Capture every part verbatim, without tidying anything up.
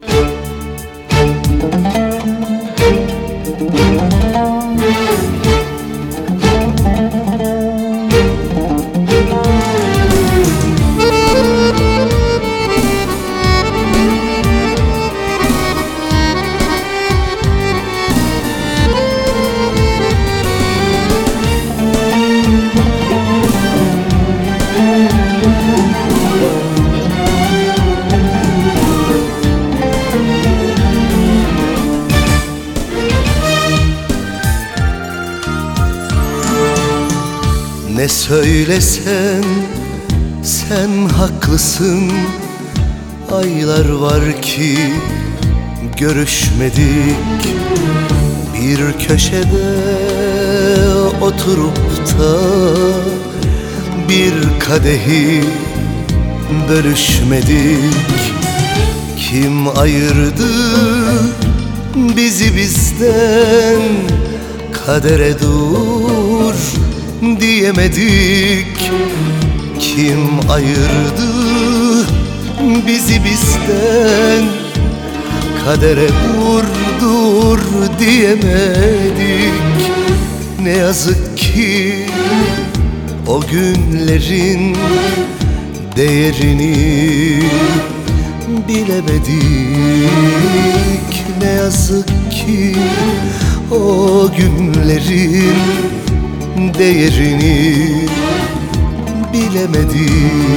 Ne söylesen sen haklısın. Aylar var ki görüşmedik. Bir köşede oturup da bir kadehi bölüşmedik. Kim ayırdı bizi bizden? Kadere dur diyemedik. Kim ayırdı bizi bizden? Kadere dur dur diyemedik. Ne yazık ki o günlerin değerini bilemedik. Ne yazık ki o günlerin değerini bilemedik.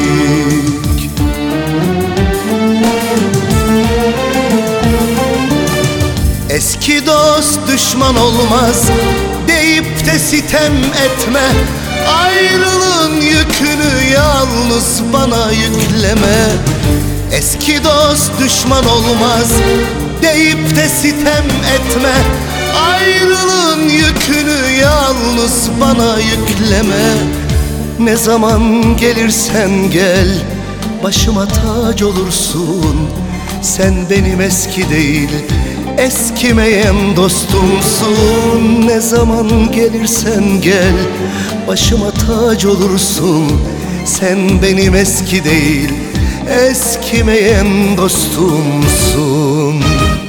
Eski dost düşman olmaz deyip de sitem etme. Ayrılığın yükünü yalnız bana yükleme. Eski dost düşman olmaz deyip de sitem etme. Ayrılığın yükünü yalnız bana yükleme. Ne zaman gelirsen gel, başıma tac olursun. Sen benim eski değil, eskimeyen dostumsun. Ne zaman gelirsen gel, başıma tac olursun. Sen benim eski değil, eskimeyen dostumsun.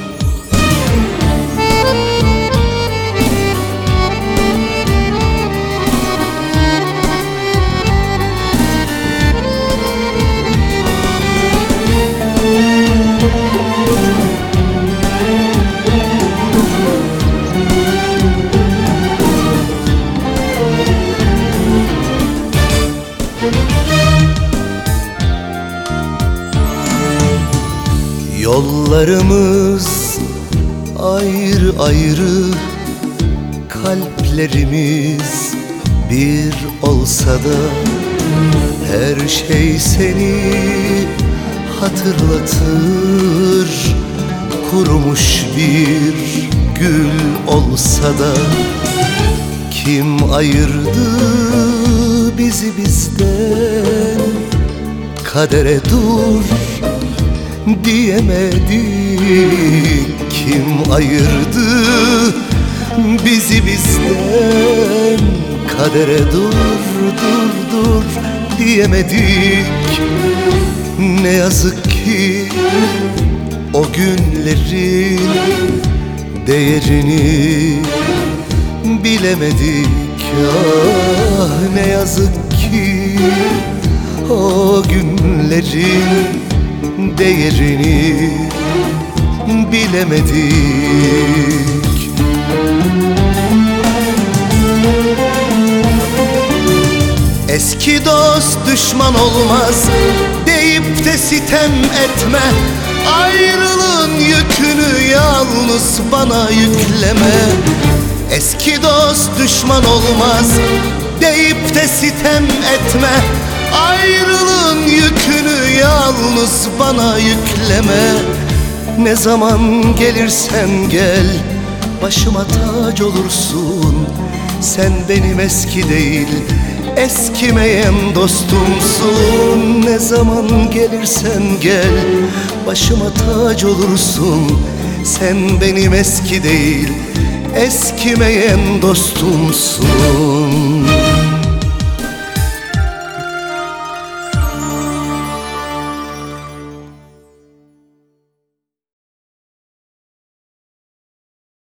Yollarımız ayrı ayrı, kalplerimiz bir olsa da her şey seni hatırlatır. Kurumuş bir gül olsa da kim ayırdı bizi bizden? Kadere dur diyemedik. Kim ayırdı bizi bizden? Kadere dur dur dur diyemedik. Ne yazık ki o günlerin değerini bilemedik. Ah ne yazık ki o günlerin değerini bilemedik. Eski dost düşman olmaz deyip de sitem etme. Ayrılığın yükünü yalnız bana yükleme. Eski dost düşman olmaz deyip de sitem etme. Ayrılığın yükünü yalnız bana yükleme. Ne zaman gelirsen gel, başıma tac olursun. Sen benim eski değil, eskimeyen dostumsun. Ne zaman gelirsen gel, başıma tac olursun. Sen benim eski değil, eskimeyen dostumsun.